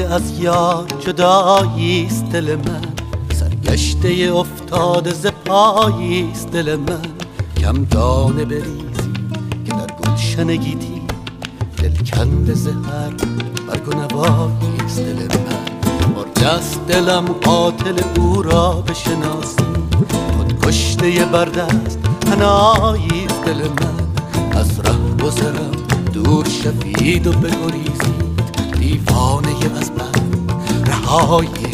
از یار جداییست دل من، سرگشته افتاده ز پاییست دل من. کم دانه بریزی که در گلشن گیتی، دل کنده ز هر برگ و نواییست دل من. مرده است دلم قاتل او را بشناسی، خود کشته بردست حناییست دل من. از ره گذرم دور شوید و بگریزید، دیوانه از من رهایی